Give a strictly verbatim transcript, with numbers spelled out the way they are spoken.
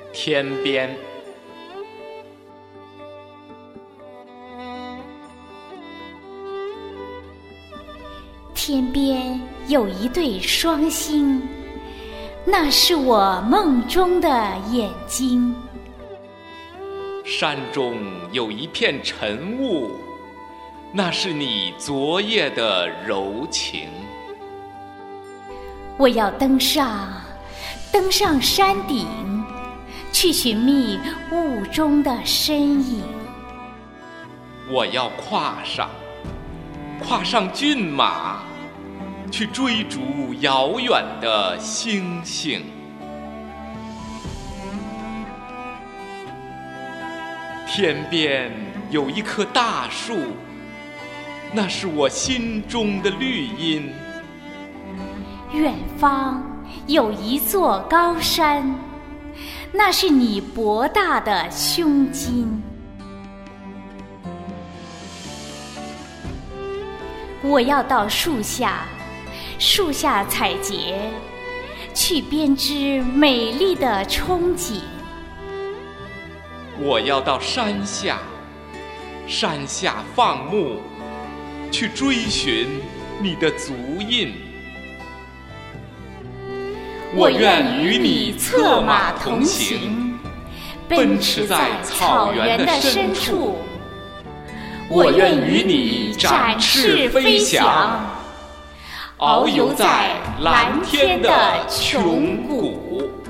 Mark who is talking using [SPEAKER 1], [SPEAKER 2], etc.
[SPEAKER 1] 天边。
[SPEAKER 2] 天边有一对双星，那是我梦中的眼睛。
[SPEAKER 1] 山中有一片晨雾，那是你昨夜的柔情。
[SPEAKER 2] 我要登上，登上山顶，去寻觅雾中的身影。
[SPEAKER 1] 我要跨上，跨上骏马，去追逐遥远的星星。天边有一棵大树，那是我心中的绿荫。
[SPEAKER 2] 远方有一座高山，那是你博大的胸襟。我要到树下，树下采撷，去编织美丽的憧憬。
[SPEAKER 1] 我要到山下，山下放牧，去追寻你的足印。
[SPEAKER 2] 我愿与你策马同行，奔驰在草原的深处。我愿与你展翅飞翔，遨游在蓝天的穹谷。